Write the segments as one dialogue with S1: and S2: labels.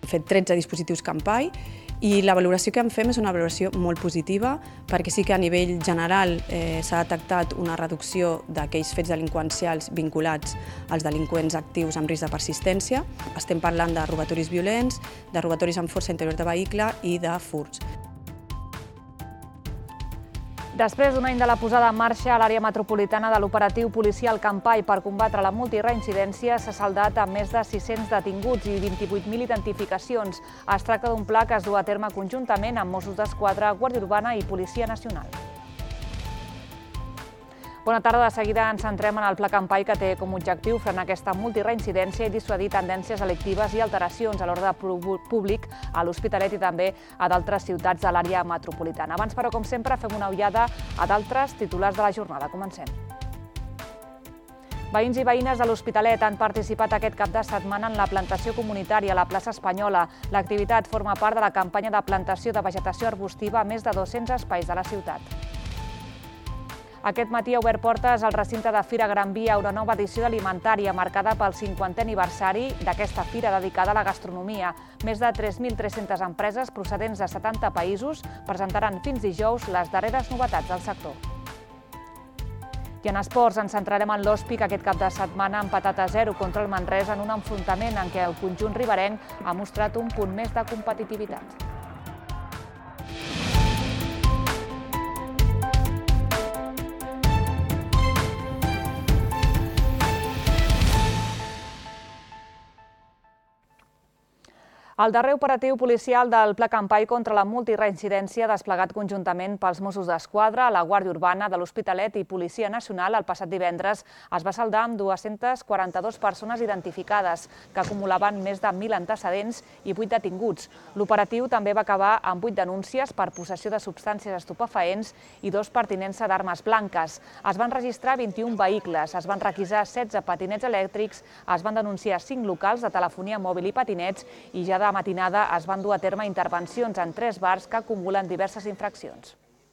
S1: fet 13 dispositius Campai i la valoració que en fem és una valoració molt positiva perquè sí que a nivell general s'ha detectat una reducció d'aquells fets delinqüencials vinculats als delinqüents actius amb risc de persistència. Estem parlant de robatoris violents, de robatoris amb força interior de vehicle i de furts.
S2: Després d'un any de la posada en marxa a l'àrea metropolitana de l'operatiu policial Campai per combatre la multireincidència s'ha saldat amb més de 600 detinguts i 28.000 identificacions. Es tracta d'un pla que es du a terme conjuntament amb Mossos d'Esquadra, Guàrdia Urbana i Policia Nacional. Bona tarda. De seguida ens centrem en el Pla Campai que té com a objectiu frenar aquesta multireincidència i dissuadir tendències delictives i alteracions a l'ordre públic a l'Hospitalet i també a d'altres ciutats de l'àrea metropolitana. Abans, però, com sempre, fem una ullada a d'altres titulars de la jornada. Comencem. Veïns i veïnes de l'Hospitalet han participat aquest cap de setmana en la plantació comunitària a la plaça Espanyola. L'activitat forma part de la campanya de plantació de vegetació arbustiva a més de 200 espais de la ciutat. Aquest matí ha obert portes al recinte de Fira Gran Via una nova edició d'alimentària marcada pel 50è aniversari d'aquesta fira dedicada a la gastronomia. Més de 3.300 empreses procedents de 70 països presentaran fins dijous les darreres novetats del sector. I en esports ens centrarem en l'Hòspi, que aquest cap de setmana ha empatat a 0 contra el Manresa en un enfrontament en què el conjunt riberenc ha mostrat un punt més de competitivitat. El darrer operatiu policial del Pla Campai contra la multireincidència desplegat conjuntament pels Mossos d'Esquadra, la Guàrdia Urbana de l'Hospitalet i Policia Nacional el passat divendres es va saldar amb 242 persones identificades, que acumulaven més de 1.000 antecedents i 8 detinguts. L'operatiu també va acabar amb 8 denúncies per possessió de substàncies estupefaents i 2 per tinença d'armes blanques. Es van registrar 21 vehicles, es van requisar 16 patinets elèctrics, es van denunciar 5 locals de telefonia mòbil i patinets i ja de matinada es van dur a terme intervencions en 3 bars que acumulen diverses infraccions.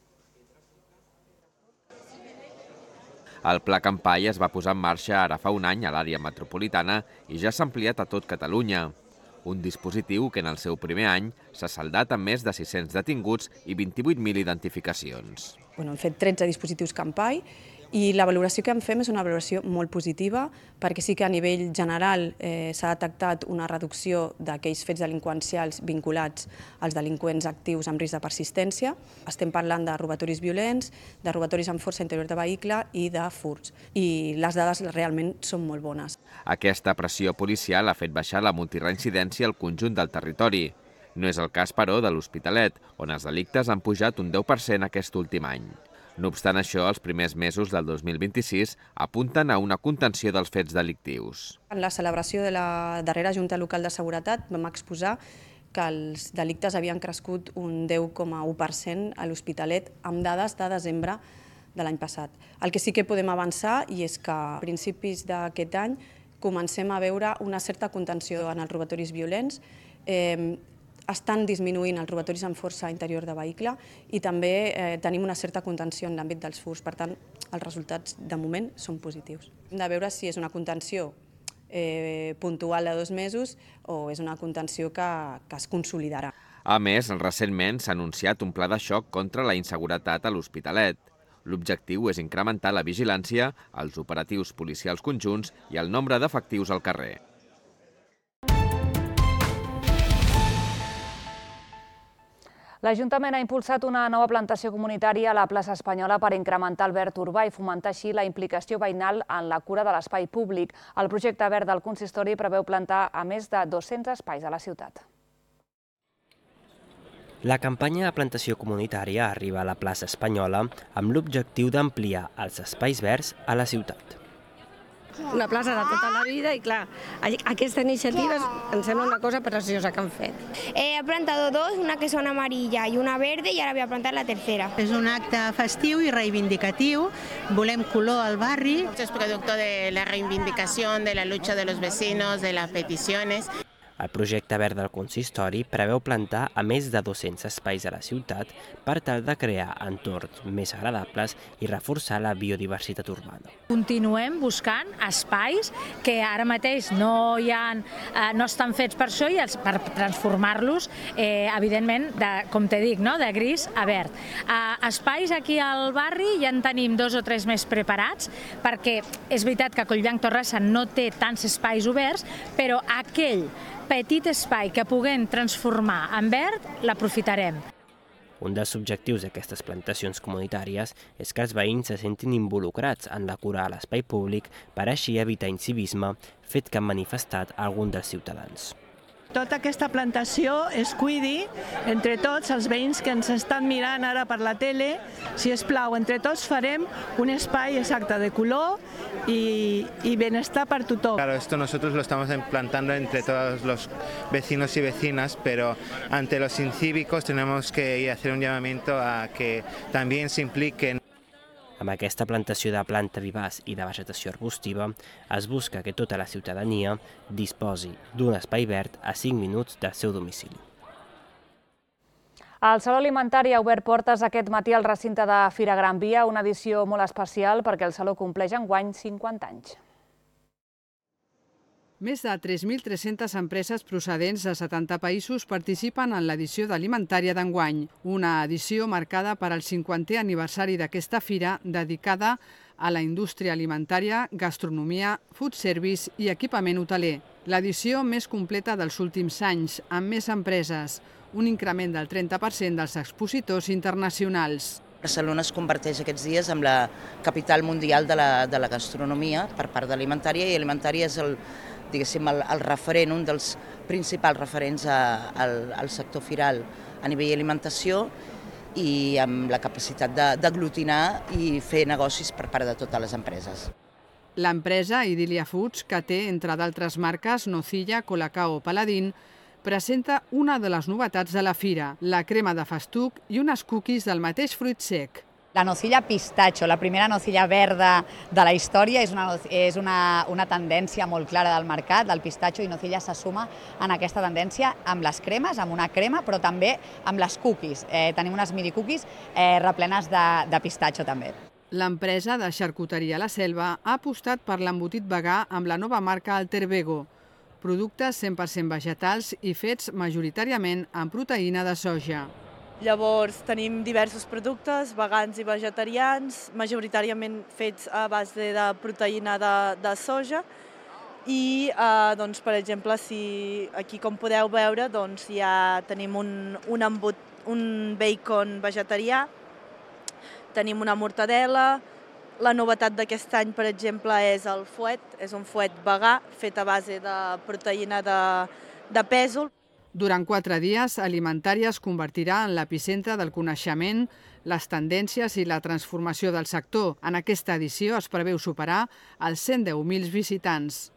S3: El Pla Campai es va posar en marxa ara fa un any a l'àrea metropolitana i ja s'ha ampliat a tot Catalunya. Un dispositiu que en el seu primer any s'ha saldat amb més de 600 detinguts i 28.000 identificacions.
S1: Hem fet 13 dispositius Campai i la valoració que en fem és una valoració molt positiva perquè sí que a nivell general s'ha detectat una reducció d'aquells fets delinqüencials vinculats als delinqüents actius amb risc de persistència. Estem parlant de robatoris violents, de robatoris amb força interior de vehicle i de furts. I les dades realment són molt bones.
S3: Aquesta pressió policial ha fet baixar la multireincidència al conjunt del territori. No és el cas, però, de l'Hospitalet, on els delictes han pujat un 10% aquest últim any. No obstant això, els primers mesos del 2026 apunten a una contenció dels fets delictius.
S1: En la celebració de la darrera Junta Local de Seguretat vam exposar que els delictes havien crescut un 10,1% a l'Hospitalet amb dades de desembre de l'any passat. El que sí que podem avançar i és que a principis d'aquest any comencem a veure una certa contenció en els robatoris violents, estan disminuint els robatoris amb força interior de vehicle i també tenim una certa contenció en l'àmbit dels furts. Per tant, els resultats de moment són positius. Hem de veure si és una contenció puntual de 2 mesos o és una contenció que es consolidarà.
S3: A més, recentment s'ha anunciat un pla de xoc contra la inseguretat a l'Hospitalet. L'objectiu és incrementar la vigilància, els operatius policials conjunts i el nombre d'efectius al carrer.
S2: L'Ajuntament ha impulsat una nova plantació comunitària a la plaça Espanyola per incrementar el verd urbà i fomentar així la implicació veïnal en la cura de l'espai públic. El projecte verd del consistori preveu plantar a més de 200 espais a la ciutat.
S4: La campanya de plantació comunitària arriba a la plaça Espanyola amb l'objectiu d'ampliar els espais verds a la ciutat.
S5: Una plaça de tota la vida i, clar, aquesta iniciativa em sembla una cosa preciosa que han fet.
S6: He plantado 2, una que son amarilla y una verde, y ahora voy a plantar la tercera.
S7: És un acte festiu i reivindicatiu, volem color al barri.
S8: Es producto de la reivindicación, de la lucha de los vecinos, de las peticiones.
S4: El projecte verd del consistori preveu plantar a més de 200 espais a la ciutat per tal de crear entorns més agradables i reforçar la biodiversitat urbana.
S8: Continuem buscant espais que ara mateix no estan fets per això i per transformar-los, evidentment, com te dic, de gris a verd. Espais aquí al barri ja en tenim 2 o 3 més preparats, perquè és veritat que Collblanc Torrassa no té tants espais oberts, però aquell petit espai que puguem transformar en verd l'aprofitarem.
S4: Un dels objectius d'aquestes plantacions comunitàries és que els veïns se sentin involucrats en la cura a l'espai públic per així evitar incivisme, fet que han manifestat alguns dels ciutadans.
S9: Tota aquesta plantació es cuidi entre tots els veïns que ens estan mirant ara per la tele. Si us plau, entre tots farem un espai exacte de color y bienestar para tothom.
S10: Claro, esto nosotros lo estamos implantando entre todos los vecinos y vecinas, pero ante los incívicos tenemos que hacer un llamamiento a que también se impliquen.
S4: Amb aquesta plantació de planta vivaç i de vegetació arbustiva, es busca que tota la ciutadania disposi d'un espai verd a 5 minuts del seu domicili.
S2: El Saló Alimentari ha obert portes aquest matí al recinte de Fira Gran Via, una edició molt especial perquè el Saló compleix enguany 50 anys.
S11: Més de 3.300 empreses procedents de 70 països participen en l'edició d'Alimentària d'enguany, una edició marcada per al 50è aniversari d'aquesta fira dedicada a la indústria alimentària, gastronomia, food service i equipament hoteler. L'edició més completa dels últims anys, amb més empreses, un increment del 30% dels expositors internacionals.
S12: Barcelona es converteix aquests dies en la capital mundial de la gastronomia per part d'Alimentària, i Alimentària és el referent, un dels principals referents al sector firal a nivell d'alimentació i amb la capacitat d'aglutinar i fer negocis per part de totes les empreses.
S11: L'empresa Idília Foods, que té, entre d'altres marques, Nocilla, Colacao o Paladín, presenta una de les novetats de la fira, la crema de festuc i unes cookies del mateix fruit sec.
S13: La nocilla pistacho, la primera nocilla verda de la història, és una tendència molt clara del mercat. El pistacho i nocilla se suma en aquesta tendència amb les cremes, amb una crema, però també amb les cookies. Tenim unes mini cookies replenes de pistacho també.
S11: L'empresa de xarcuteria La Selva ha apostat per l'embotit vegà amb la nova marca Alter Vego, productes 100% vegetals i fets majoritàriament amb proteïna de soja.
S14: Llavors tenim diversos productes vegans i vegetarians, majoritàriament fets a base de proteïna de soja i, per exemple, aquí com podeu veure ja tenim un bacon vegetarià, tenim una mortadela. La novetat d'aquest any, per exemple, és el fuet, és un fuet vegà fet a base de proteïna de pèsol.
S11: Durant 4 dies, Alimentària es convertirà en l'epicentre del coneixement, les tendències i la transformació del sector. En aquesta edició es preveu superar els 110.000 visitants.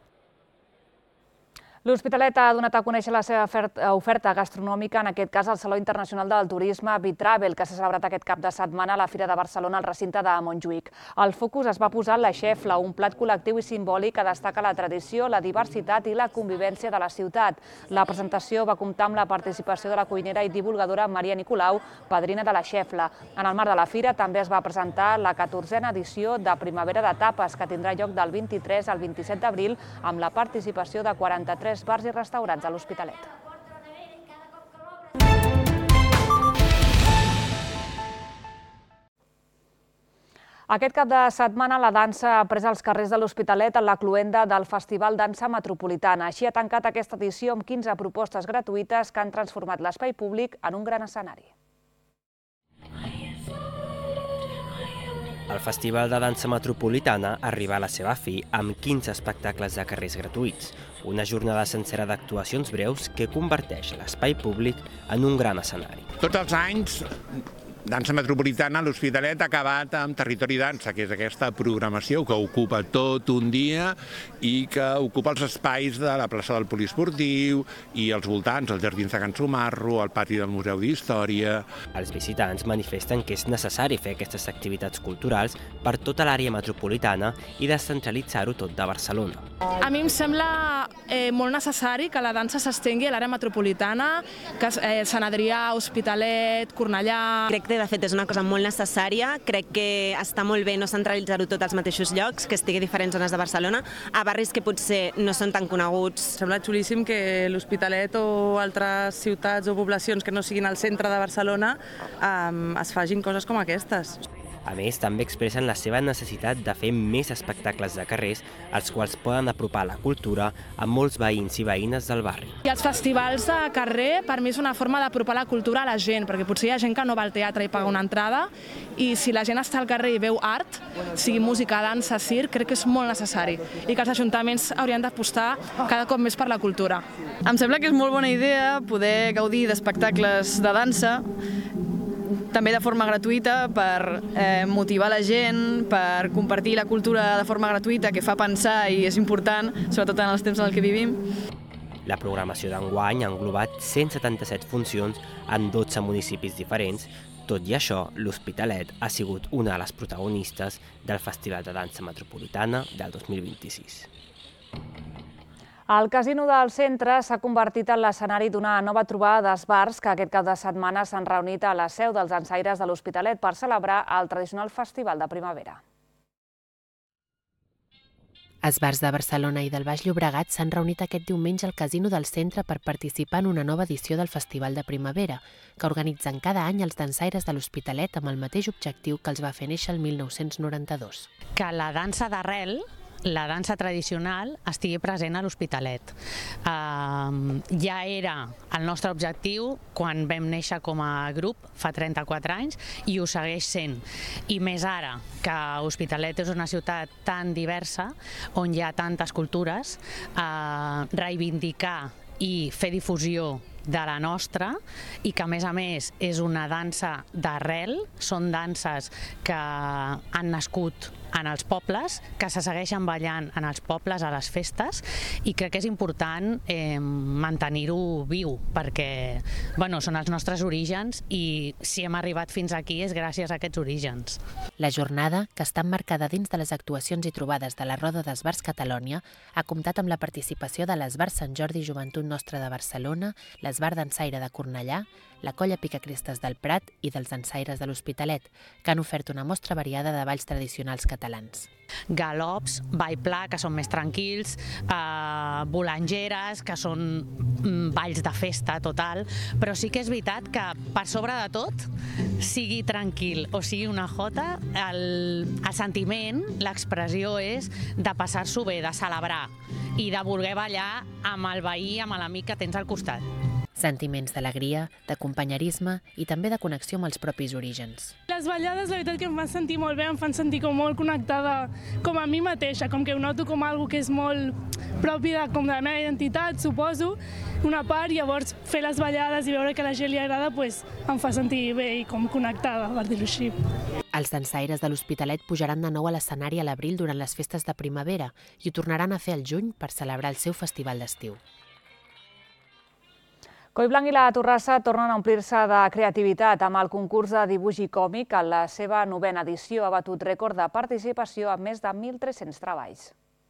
S2: L'Hospitalet ha donat a conèixer la seva oferta gastronòmica, en aquest cas al Saló Internacional del Turisme Bitravel, que s'ha celebrat aquest cap de setmana a la Fira de Barcelona al recinte de Montjuïc. El focus es va posar en la xefla, un plat col·lectiu i simbòlic que destaca la tradició, la diversitat i la convivència de la ciutat. La presentació va comptar amb la participació de la cuinera i divulgadora Maria Nicolau, padrina de la xefla. En el marc de la fira també es va presentar la 14a edició de Primavera de Tapes, que tindrà lloc del 23 al 27 d'abril amb la participació de 43 bars i restaurants a l'Hospitalet. Aquest cap de setmana la dansa ha pres els carrers de l'Hospitalet en la cloenda del Festival Dansa Metropolitana. Així ha tancat aquesta edició amb 15 propostes gratuïtes que han transformat l'espai públic en un gran escenari.
S4: El Festival de Dansa Metropolitana arriba a la seva fi amb 15 espectacles de carrers gratuïts, una jornada sencera d'actuacions breus que converteix l'espai públic en un gran escenari.
S15: Tots els anys, Dansa Metropolitana a l'Hospitalet ha acabat amb Territori Dansa, que és aquesta programació que ocupa tot un dia i que ocupa els espais de la plaça del Poliesportiu i els voltants, els jardins de Can Sumarro, el pati del Museu d'Història.
S4: Els visitants manifesten que és necessari fer aquestes activitats culturals per tota l'àrea metropolitana i descentralitzar-ho tot de Barcelona.
S16: A mi em sembla molt necessari que la dansa s'estengui a l'àrea metropolitana, que Sant Adrià, Hospitalet, Cornellà...
S17: Crec que de fet és una cosa molt necessària, crec que està molt bé no centralitzar-ho tot als mateixos llocs, que estigui a diferents zones de Barcelona, a barris que potser no són tan coneguts.
S16: Sembla xulíssim que l'Hospitalet o altres ciutats o poblacions que no siguin al centre de Barcelona es facin coses com aquestes.
S4: A més, també expressen la seva necessitat de fer més espectacles de carrers, els quals poden apropar la cultura a molts veïns i veïnes del barri.
S16: I els festivals de carrer, per mi, és una forma d'apropar la cultura a la gent, perquè potser hi ha gent que no va al teatre i paga una entrada, i si la gent està al carrer i veu art, sigui música, dansa, circ, crec que és molt necessari, i que els ajuntaments haurien d'apostar cada cop més per la cultura.
S18: Em sembla que és molt bona idea poder gaudir d'espectacles de dansa, també de forma gratuïta, per motivar la gent, per compartir la cultura de forma gratuïta, que fa pensar i és important, sobretot en els temps en els que vivim.
S4: La programació d'enguany ha englobat 177 funcions en 12 municipis diferents. Tot i això, l'Hospitalet ha sigut una de les protagonistes del Festival de Dansa Metropolitana del 2026.
S2: El casino del centre s'ha convertit en l'escenari d'una nova trobada d'esbarts que aquest cap de setmana s'han reunit a la seu dels dansaires de l'Hospitalet per celebrar el tradicional festival de primavera.
S19: Esbarts de Barcelona i del Baix Llobregat s'han reunit aquest diumenge al casino del centre per participar en una nova edició del Festival de Primavera, que organitzen cada any els dansaires de l'Hospitalet amb el mateix objectiu que els va fer néixer el 1992.
S20: Que la dansa d'arrel, la dansa tradicional, estigui present a l'Hospitalet. Ja era el nostre objectiu quan vam néixer com a grup fa 34 anys i ho segueix sent. I més ara, que Hospitalet és una ciutat tan diversa, on hi ha tantes cultures, reivindicar i fer difusió de la nostra, i que a més és una dansa d'arrel, són danses que han nascut en els pobles, que se segueixen ballant en els pobles a les festes, i crec que és important mantenir-ho viu, perquè són els nostres orígens i si hem arribat fins aquí és gràcies a aquests orígens.
S19: La jornada, que està emmarcada dins de les actuacions i trobades de la Roda d'Esbarts Catalònia, ha comptat amb la participació de l'Esbart Sant Jordi Joventut Nostra de Barcelona, l'Esbart Dansaire de Cornellà, la Colla Picacristes del Prat i dels dansaires de l'Hospitalet, que han ofert una mostra variada de balls tradicionals catalans.
S20: Galops, ball pla, que són més tranquils, volangeres, que són balls de festa total, però sí que és veritat que per sobre de tot, sigui tranquil o sigui una jota, el sentiment, l'expressió és de passar-s'ho bé, de celebrar i de voler ballar amb el veí, amb l'amic que tens al costat.
S19: Sentiments d'alegria, de companyerisme i també de connexió amb els propis orígens.
S16: Les ballades, la veritat que em fan sentir molt bé, em fan sentir com molt connectada com a mi mateixa, com que ho noto com algo que és molt propi de la meva identitat, suposo, una part, i llavors fer les ballades i veure que a la gent li agrada em fa sentir bé i com connectada, per dir-ho així.
S19: Els dansaires de l'Hospitalet pujaran de nou a l'escenari a l'abril durant les festes de primavera i ho tornaran a fer al juny per celebrar el seu festival d'estiu.
S2: Collblanc i la Torrassa tornen a omplir-se de creativitat amb el concurs de dibuix i còmic. En la seva 9a edició ha batut rècord de participació amb més de 1.300 treballs.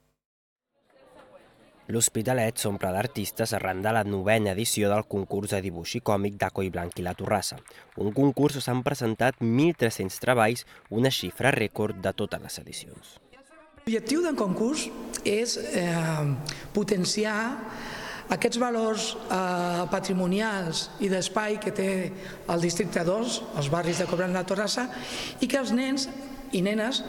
S4: L'Hospitalet s'omple d'artistes arran de la 9a edició del concurs de dibuix i còmic de Collblanc i la Torrassa. Un concurs on s'han presentat 1.300 treballs, una xifra rècord de totes les edicions.
S21: L'objectiu del concurs és potenciar aquests valors patrimonials i d'espai que té el districte 2, els barris de Collblanc i la Torrassa, i que els nens i nenes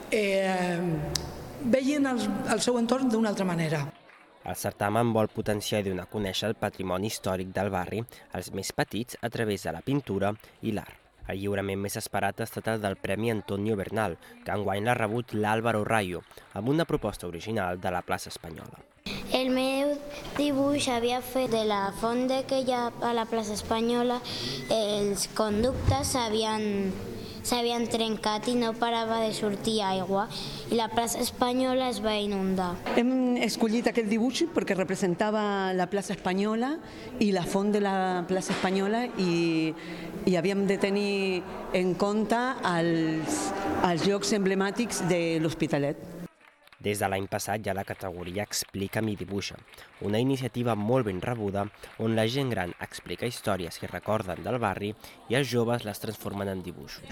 S21: vegin el seu entorn d'una altra manera.
S4: El certamen vol potenciar i donar a conèixer el patrimoni històric del barri als més petits a través de la pintura i l'art. El lliurament més esperat ha estat el del Premi Antonio Bernal, que enguany l'ha rebut l'Álvaro Rayo, amb una proposta original de la plaça Espanyola.
S22: El meu dibuix havia fet de la font que hi ha a la plaça Espanyola, els conductes s'havien trencat i no parava de sortir aigua i la plaça Espanyola es va inundar.
S23: Hem escollit aquest dibuix perquè representava la plaça Espanyola i la font de la plaça Espanyola i havíem de tenir en compte els llocs emblemàtics de l'Hospitalet.
S4: Des de l'any passat ja la categoria Explica'm i dibuixa, una iniciativa molt ben rebuda on la gent gran explica històries que recorden del barri i els joves les transformen en dibuixos.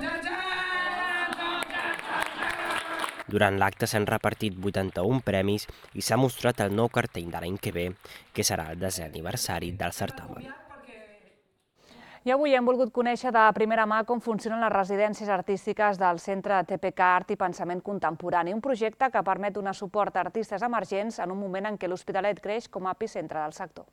S4: Durant l'acte s'han repartit 81 premis i s'ha mostrat el nou cartell de l'any que ve, que serà el 10è aniversari del certamen.
S2: I avui hem volgut conèixer de primera mà com funcionen les residències artístiques del Centre TPK Art i Pensament Contemporani, un projecte que permet donar suport a artistes emergents en un moment en què l'Hospitalet creix com a epicentre del sector.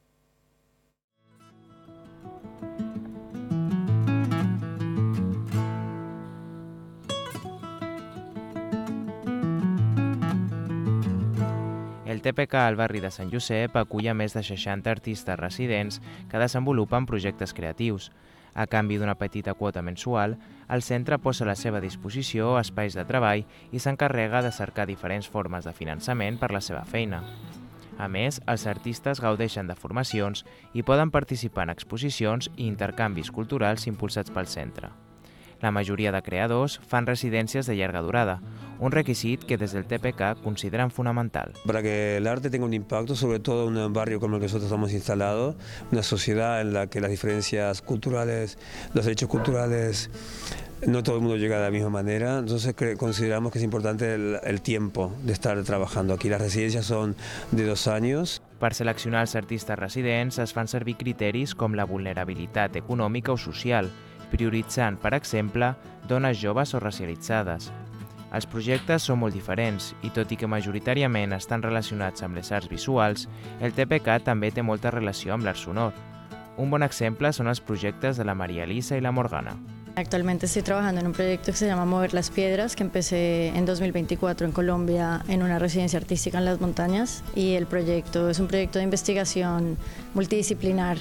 S1: El TPK al barri de Sant Josep acull a més de 60 artistes residents que desenvolupen projectes creatius. A canvi d'una petita quota mensual, el centre posa a la seva disposició espais de treball i s'encarrega de cercar diferents formes de finançament per la seva feina. A més, els artistes gaudeixen de formacions i poden participar en exposicions i intercanvis culturals impulsats pel centre. La majoria de creadors fan residències de llarga durada, un requisit que desde el TPK consideran fundamental.
S3: Para que el arte tenga un impacto, sobre todo en un barrio como el que nosotros estamos instalados, una sociedad en la que las diferencias culturales, los derechos culturales, no todo el mundo llega de la misma manera, entonces consideramos que es importante el tiempo de estar trabajando aquí. Las residencias son de 2 años.
S1: Per seleccionar els artistes residents es fan servir criteris com la vulnerabilitat econòmica o social, prioritzant, per exemple, dones joves o racialitzades. Els projectes són molt diferents i, tot i que majoritàriament estan relacionats amb les arts visuals, el TPK també té molta relació amb l'art sonor. Un bon exemple son los proyectos de la María Elisa y la Morgana.
S5: Actualmente estoy trabajando en un proyecto que se llama Mover las Piedras, que empecé en 2024 en Colombia en una residencia artística en las montañas, y el proyecto es un proyecto de investigación multidisciplinar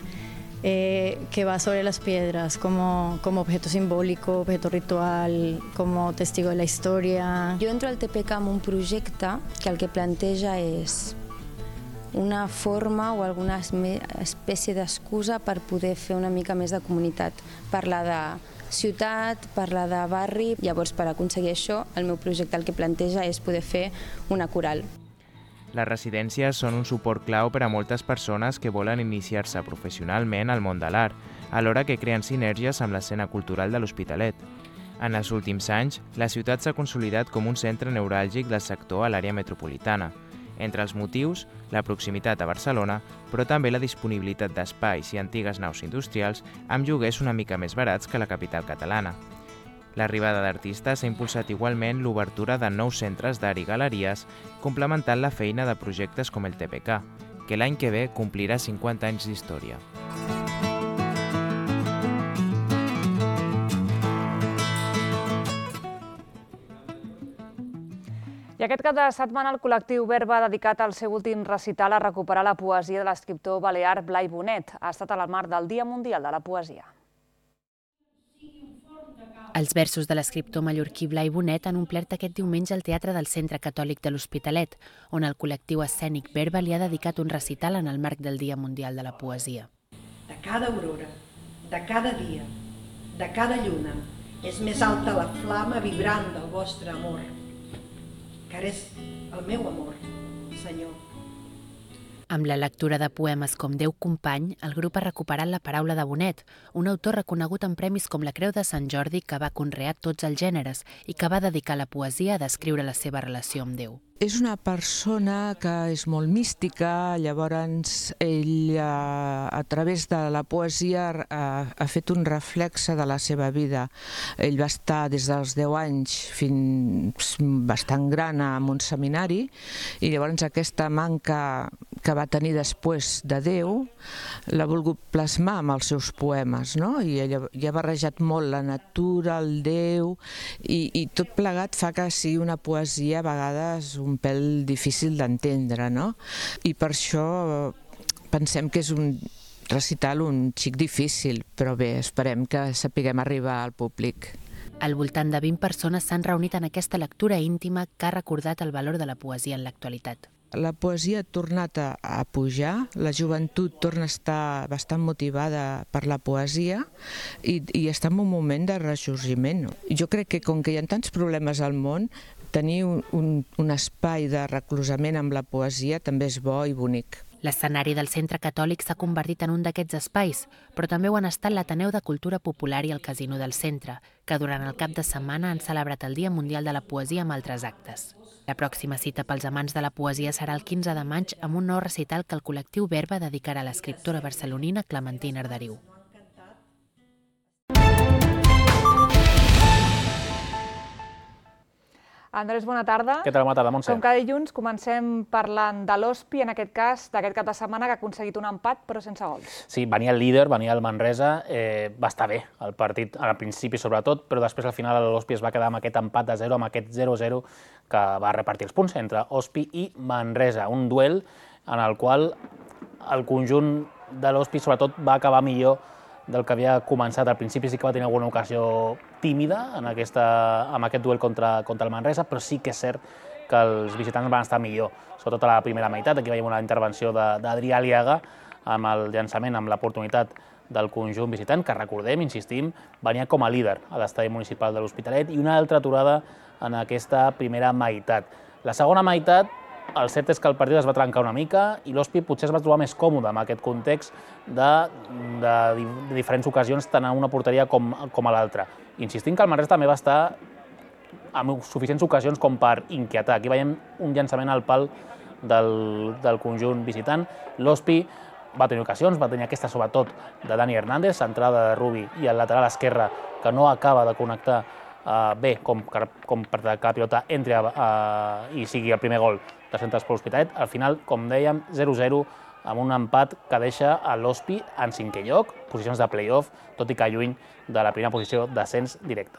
S5: que va sobre las piedras como objeto simbólico, objeto ritual, como testigo de la història.
S24: Jo entro al TPK amb un projecte que el que planteja és una forma o alguna espècie d'excusa per poder fer una mica més de comunitat, parlar de ciutat, parlar de barri. Llavors, per aconseguir això, el meu projecte el que planteja és poder fer una coral.
S1: Les residències són un suport clau per a moltes persones que volen iniciar-se professionalment al món de l'art, alhora que creen sinergies amb l'escena cultural de l'Hospitalet. En els últims anys, la ciutat s'ha consolidat com un centre neuràlgic del sector a l'àrea metropolitana. Entre els motius, la proximitat a Barcelona, però també la disponibilitat d'espais i antigues naus industrials amb lloguers una mica més barats que la capital catalana. L'arribada d'artistes ha impulsat igualment l'obertura de nous centres d'art i galeries, complementant la feina de projectes com el TPK, que l'any que ve complirà 50 anys d'història.
S2: I aquest cap de setmana el col·lectiu Verba ha dedicat el seu últim recital a recuperar la poesia de l'escriptor balear Blai Bonet. Ha estat al marc del Dia Mundial de la Poesia.
S19: Els versos de l'escriptor mallorquí Blai Bonet han omplert aquest diumenge al Teatre del Centre Catòlic de l'Hospitalet, on el col·lectiu escènic Verba li ha dedicat un recital en el marc del Dia Mundial de la Poesia.
S25: De cada aurora, de cada dia, de cada lluna, és més alta la flama vibrant del vostre amor, que ara és el meu amor, Senyor.
S19: Amb la lectura de poemes com Déu company, el grup ha recuperat la paraula de Bonet, un autor reconegut en premis com la Creu de Sant Jordi que va conrear tots els gèneres i que va dedicar la poesia a descriure la seva relació amb Déu.
S26: És una persona que és molt mística, llavors ell a través de la poesia ha fet un reflexe de la seva vida. Ell va estar des dels 10 anys fins bastant gran en un seminari i llavors aquesta manca que va tenir després de Déu l'ha volgut plasmar amb els seus poemes, no? I ell ha barrejat molt la natura, el Déu i tot plegat fa que sigui una poesia a vegades un pèl difícil d'entendre, no? I per això pensem que és un recital un xic difícil, però bé, esperem que sapiguem arribar al públic.
S19: Al voltant de 20 persones s'han reunit en aquesta lectura íntima que ha recordat el valor de la poesia en l'actualitat.
S26: La poesia ha tornat a pujar, la joventut torna a estar bastant motivada per la poesia i està en un moment de ressorgiment. Jo crec que com que hi ha tants problemes al món, tenir un espai de reclusament amb la poesia també és bo i bonic.
S19: L'escenari del Centre Catòlic s'ha convertit en un d'aquests espais, però també ho han estat l'Ateneu de Cultura Popular i el Casino del Centre, que durant el cap de setmana han celebrat el Dia Mundial de la Poesia amb altres actes. La pròxima cita pels amants de la poesia serà el 15 de maig amb un nou recital que el col·lectiu Verba dedicarà a l'escriptora barcelonina Clementina Arderiu.
S2: Andrés, bona tarda.
S6: Què tal, bona tarda, Montse?
S2: Com cada dilluns, comencem parlant de l'Hospi, en aquest cas, d'aquest cap de setmana, que ha aconseguit un empat, però sense gols.
S6: Sí, venia el líder, venia el Manresa, va estar bé el partit al principi sobretot, però després al final l'Hospi es va quedar amb aquest empat de 0, amb aquest 0-0 que va repartir els punts entre Hospi i Manresa. Un duel en el qual el conjunt de l'Hospi sobretot va acabar millor del que havia començat. Al principi sí que va tenir alguna ocasió tímida amb aquest duel contra el Manresa, però sí que és cert que els visitants van estar millor, sobretot a la primera meitat. Aquí veiem una intervenció d'Adrià Aliaga amb el llançament, amb l'oportunitat del conjunt visitant, que recordem, insistim, venia com a líder a l'estadi municipal de l'Hospitalet, i una altra aturada en aquesta primera meitat. La segona meitat, el cert és que el partit es va trencar una mica i l'Hospi potser es va trobar més còmode amb aquest context de diferents ocasions, tant a una porteria com a l'altra. Insistim que el Manresa també va estar amb suficients ocasions com per inquietar. Aquí veiem un llançament al pal del conjunt visitant. L'Hospi va tenir ocasions, va tenir aquesta sobretot de Dani Hernández, centrada de Rubi i el lateral esquerre, que no acaba de connectar bé com per que la pilota entri i sigui el primer gol de centres per l'Hospitalet. Al final, com dèiem, 0-0 amb un empat que deixa a l'Hospi en 5è lloc, posicions de play-off, tot i que lluny de la primera posició d'ascens directe.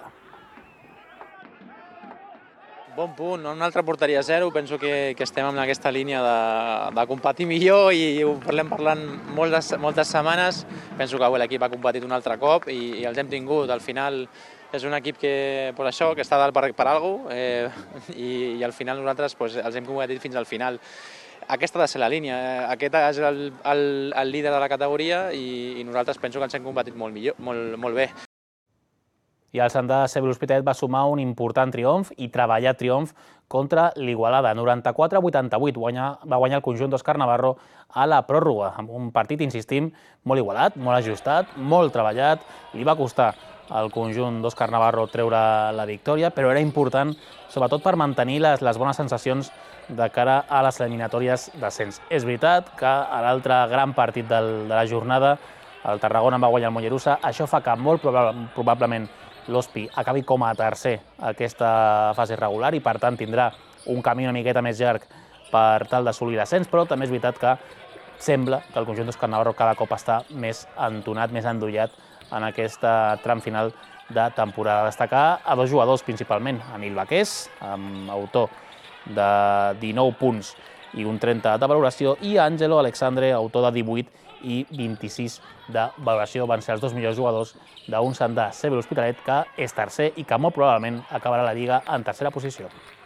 S7: Bon punt, una altra porteria a 0, penso que estem en aquesta línia de competir millor i ho parlant moltes setmanes. Penso que l'equip ha competit un altre cop i els hem tingut. Al final és un equip que està dalt per alguna cosa i al final nosaltres els hem competit fins al final. Aquesta ha de ser la línia, aquest és el líder de la categoria i nosaltres penso que ens hem competit molt bé.
S6: I el Sant Cebre l'Hospitalet va sumar un important triomf i treballat triomf contra l'Igualada. 94-88 va guanyar el conjunt d'Òscar Navarro a la pròrroga, amb un partit, insistim, molt igualat, molt ajustat, molt treballat. Li va costar al conjunt d'Òscar Navarro treure la victòria, però era important, sobretot per mantenir les bones sensacions de cara a les eliminatòries d'ascens. És veritat que a l'altre gran partit de la jornada, el Tarragona va guanyar el Mollerussa. Això fa que molt probablement l'Hospi acabi com a tercer aquesta fase regular i per tant tindrà un camí una miqueta més llarg per tal d'assolir l'ascens, però també és veritat que sembla que el conjunt d'Òscar Navarro cada cop està més entonat, més endollat en aquest tram final de temporada. Destacar a dos jugadors principalment, Anil Baqués, amb autor de 19 punts i un 30 de valoració, i Àngelo Alexandre, autor de 18 i 26 de valoració. Van ser els dos millors jugadors d'un Sant Cebre l'Hospitalet, que és tercer i que molt probablement acabarà la Lliga en tercera posició.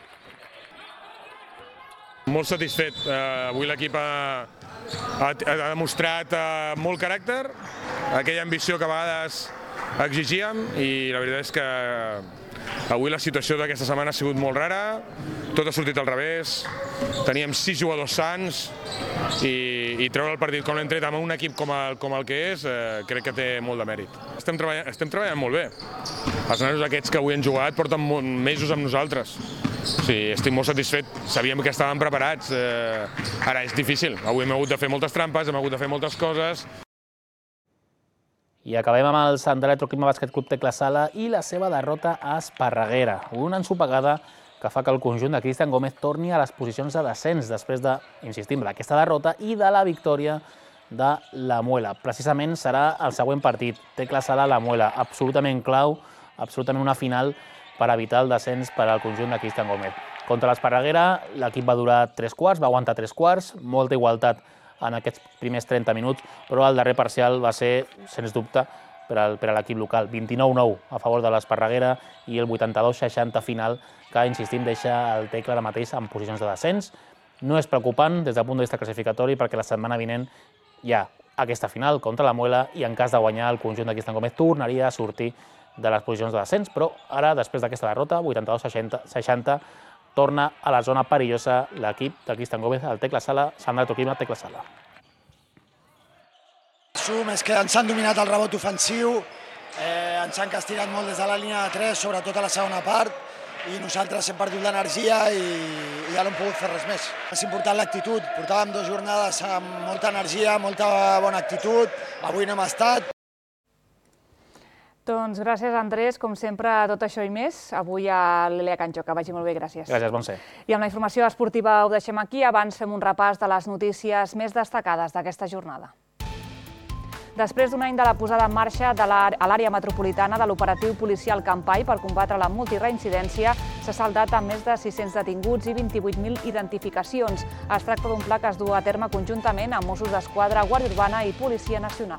S8: Molt satisfet. Avui l'equip ha demostrat molt caràcter, aquella ambició que a vegades exigíem, i la veritat és que avui la situació d'aquesta setmana ha sigut molt rara, tot ha sortit al revés, teníem 6 jugadors sants i treure el partit com l'hem tret amb un equip com el que és, crec que té molt de mèrit. Estem treballant molt bé. Els nanos aquests que avui han jugat porten mesos amb nosaltres. Sí, estic molt satisfet, sabíem que estàvem preparats, ara és difícil, avui hem hagut de fer moltes trampes, hem hagut de fer moltes coses.
S6: I acabem amb el Sant Electroclima Bàsquet Club Tecla Sala i la seva derrota a Esparreguera. Una ensopegada que fa que el conjunt de Cristian Gómez torni a les posicions de descens després de, insistim, d'aquesta derrota i de la victòria de la Muela. Precisament serà el següent partit, Tecla Sala la Muela, absolutament clau, absolutament una final per evitar el descens per al conjunt de Cristian Gómez. Contra l'Esparreguera l'equip va durar 3 quarts, va aguantar 3 quarts, molta igualtat en aquests primers 30 minuts, però el darrer parcial va ser, sens dubte, per a l'equip local. 29-9 a favor de l'Esparreguera i el 82-60 final, que, insistim, deixa el Tecla ara mateix en posicions de descens. No és preocupant des del punt de vista classificatori, perquè la setmana vinent hi ha aquesta final contra la Muela i en cas de guanyar el conjunt de Cristian Gómez tornaria a sortir de les posicions de descens, però ara, després d'aquesta derrota, 82-60, torna a la zona perillosa l'equip de Cristian Gómez, el Tecla Sala, Sandra Toquima, Tecla Sala.
S9: És que ens han dominat el rebot ofensiu, ens han castigat molt des de la línia de 3, sobretot a la segona part, i nosaltres hem perdut l'energia i ja no hem pogut fer res més. És important l'actitud, portàvem 2 jornades amb molta energia, molta bona actitud, avui no hem estat.
S2: Doncs gràcies, Andrés, com sempre, tot això i més. Avui a l'Elia Canxó, que vagi molt bé, gràcies.
S6: Gràcies, Montse.
S2: I amb la informació esportiva ho deixem aquí, abans fem un repàs de les notícies més destacades d'aquesta jornada. Després d'un any de la posada en marxa a l'àrea metropolitana de l'operatiu policial Campai per combatre la multireincidència, s'ha saldat amb més de 600 detinguts i 28.000 identificacions. Es tracta d'un pla que es du a terme conjuntament amb Mossos d'Esquadra, Guàrdia Urbana i Policia Nacional.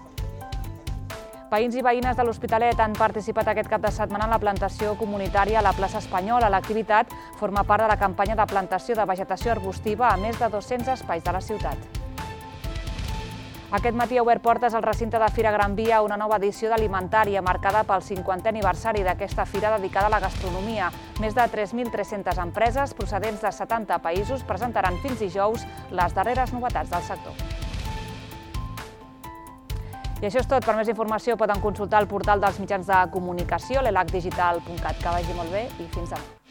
S2: Veïns i veïnes de l'Hospitalet han participat aquest cap de setmana en la plantació comunitària a la plaça Espanyola. L'activitat forma part de la campanya de plantació de vegetació arbustiva a més de 200 espais de la ciutat. Aquest matí ha obert portes al recinte de Fira Gran Via una nova edició d'Alimentària marcada pel 50è aniversari d'aquesta fira dedicada a la gastronomia. Més de 3.300 empreses procedents de 70 països presentaran fins dijous les darreres novetats del sector. I això és tot. Per més informació poden consultar el portal dels mitjans de comunicació, l'elacdigital.cat. Que vagi molt bé i fins demà.